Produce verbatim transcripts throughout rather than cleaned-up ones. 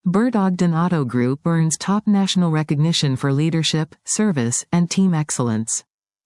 Bert Ogden Auto Group earns top national recognition for leadership, service, and team excellence.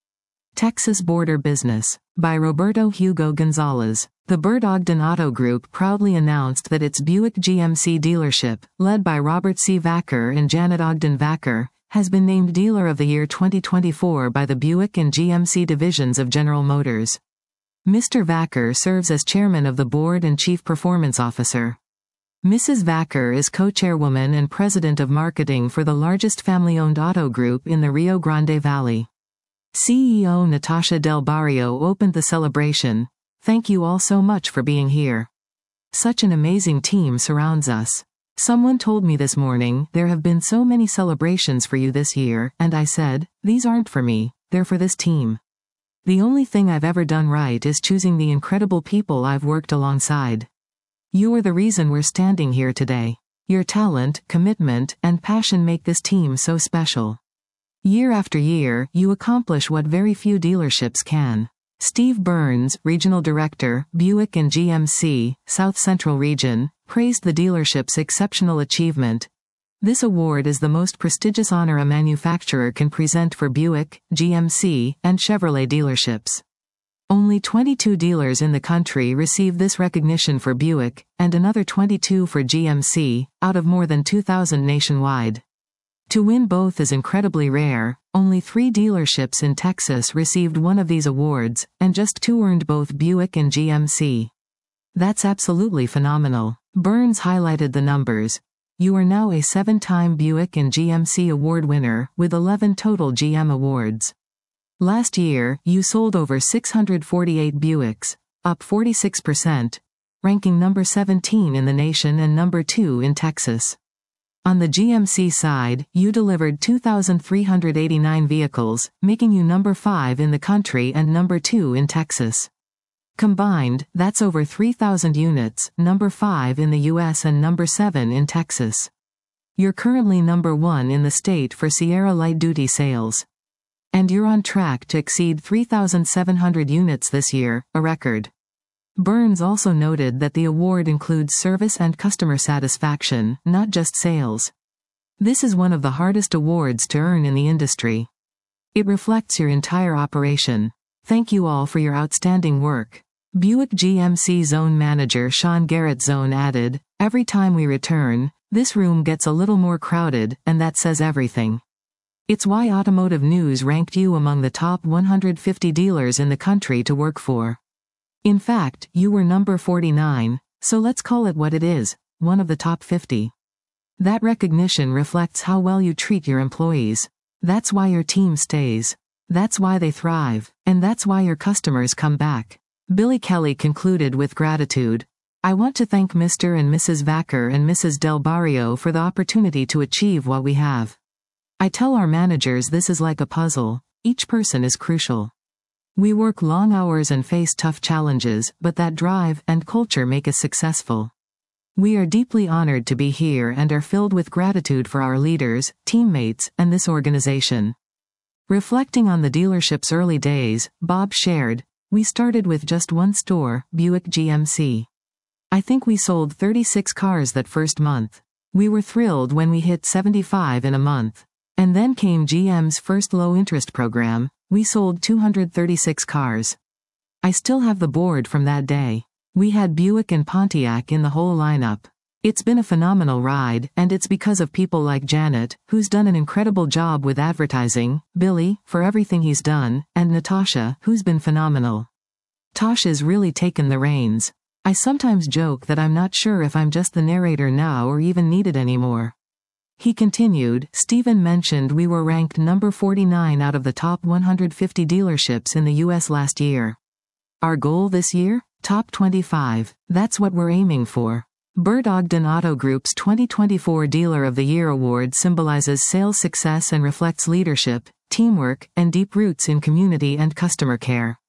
Texas Border Business. By Roberto Hugo Gonzalez. The Bert Ogden Auto Group proudly announced that its Buick G M C dealership, led by Robert C. Vacker and Janet Ogden Vacker, has been named Dealer of the Year twenty twenty-four by the Buick and G M C divisions of General Motors. Mister Vacker serves as chairman of the board and chief performance officer. Missus Vacker is co-chairwoman and president of marketing for the largest family-owned auto group in the Rio Grande Valley. C E O Natasha Del Barrio opened the celebration. "Thank you all so much for being here. Such an amazing team surrounds us. Someone told me this morning, there have been so many celebrations for you this year, and I said, these aren't for me, they're for this team. The only thing I've ever done right is choosing the incredible people I've worked alongside. You are the reason we're standing here today. Your talent, commitment, and passion make this team so special. Year after year, you accomplish what very few dealerships can." Steve Burns, Regional Director, Buick and G M C, South Central Region, praised the dealership's exceptional achievement. "This award is the most prestigious honor a manufacturer can present for Buick, G M C, and Chevrolet dealerships. Only twenty-two dealers in the country receive this recognition for Buick, and another twenty-two for G M C, out of more than two thousand nationwide. To win both is incredibly rare. Only three dealerships in Texas received one of these awards, and just two earned both Buick and G M C. That's absolutely phenomenal." Burns highlighted the numbers. "You are now a seven-time Buick and G M C award winner, with eleven total G M awards. Last year, you sold over six hundred forty-eight Buicks, up forty-six percent, ranking number seventeen in the nation and number two in Texas. On the G M C side, you delivered two thousand three hundred eighty-nine vehicles, making you number five in the country and number two in Texas. Combined, that's over three thousand units, number five in the U S and number seven in Texas. You're currently number one in the state for Sierra light-duty sales. And you're on track to exceed three thousand seven hundred units this year, a record." Burns also noted that the award includes service and customer satisfaction, not just sales. "This is one of the hardest awards to earn in the industry. It reflects your entire operation. Thank you all for your outstanding work." Buick G M C Zone Manager Sean Garrett Zone added, "Every time we return, this room gets a little more crowded, and that says everything. It's why Automotive News ranked you among the top one hundred fifty dealers in the country to work for. In fact, you were number forty-nine, so let's call it what it is, one of the top fifty. That recognition reflects how well you treat your employees. That's why your team stays. That's why they thrive, and that's why your customers come back." Billy Kelly concluded with gratitude. "I want to thank Mister and Missus Vacker and Missus Del Barrio for the opportunity to achieve what we have. I tell our managers this is like a puzzle. Each person is crucial. We work long hours and face tough challenges, but that drive and culture make us successful. We are deeply honored to be here and are filled with gratitude for our leaders, teammates, and this organization." Reflecting on the dealership's early days, Bob shared, "We started with just one store, Buick G M C. I think we sold thirty-six cars that first month. We were thrilled when we hit seventy-five in a month. And then came G M's first low-interest program. We sold two hundred thirty-six cars. I still have the board from that day. We had Buick and Pontiac in the whole lineup. It's been a phenomenal ride, and it's because of people like Janet, who's done an incredible job with advertising, Billy, for everything he's done, and Natasha, who's been phenomenal. Tasha's really taken the reins. I sometimes joke that I'm not sure if I'm just the narrator now or even need it anymore." He continued, "Stephen mentioned we were ranked number forty-nine out of the top one hundred fifty dealerships in the U S last year. Our goal this year? Top twenty-five. That's what we're aiming for." Bert Ogden Auto Group's twenty twenty-four Dealer of the Year award symbolizes sales success and reflects leadership, teamwork, and deep roots in community and customer care.